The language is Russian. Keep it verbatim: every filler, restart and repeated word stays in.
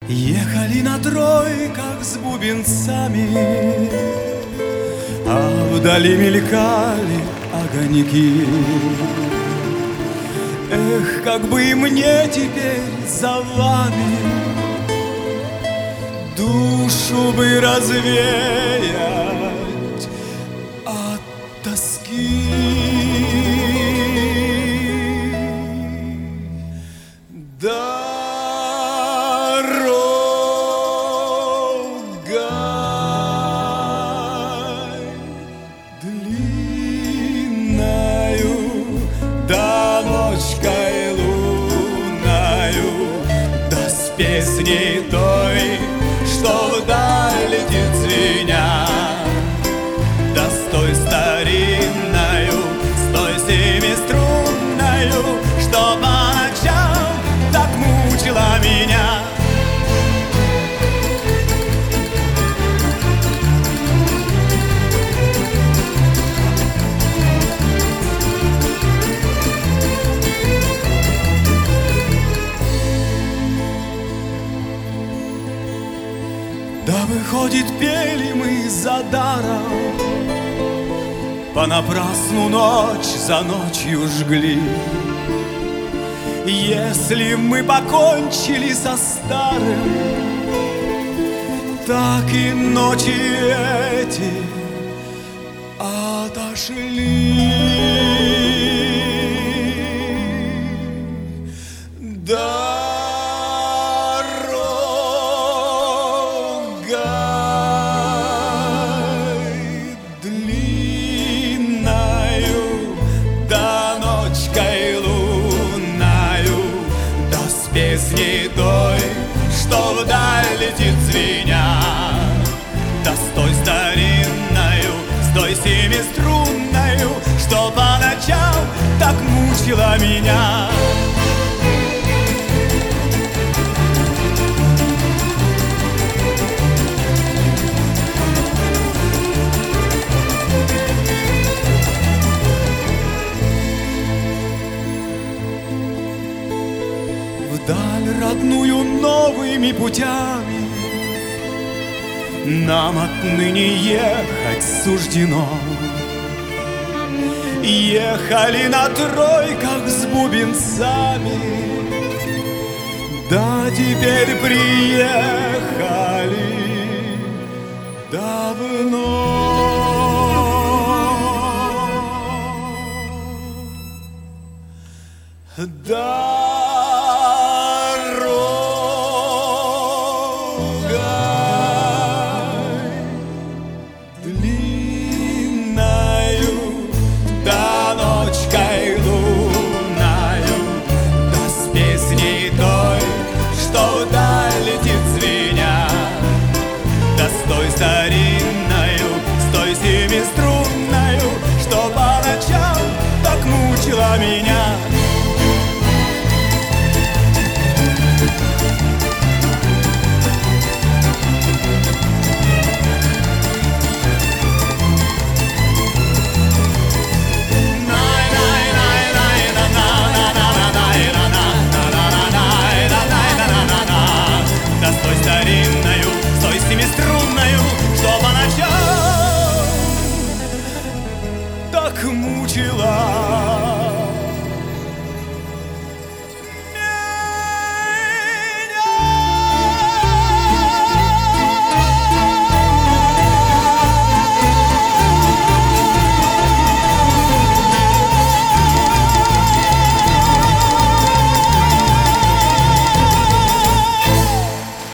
Ехали на тройках с бубенцами, а вдали мелькали огоньки. Эх, как бы и мне теперь за вами душу бы развеять от тоски. Песни той, что вдаль летит звеня, да с той старинною, с той семиструнною, что по ночам так мучила меня. Да выходит, пели мы за даром, понапрасну ночь за ночью жгли. Если мы покончили со старым, так и ночи эти отошли. Да. Песни той, что вдаль летит звеня, да с той старинною, с той семиструнною, что по ночам так мучила меня. Вдаль родную новыми путями нам отныне ехать суждено. Ехали на тройках с бубенцами, да теперь приехали давно. Да. Старинною, с той семиструнною, что по ночам так мучила меня. Да с той старинною, с той семиструнною, что по ночам так мучила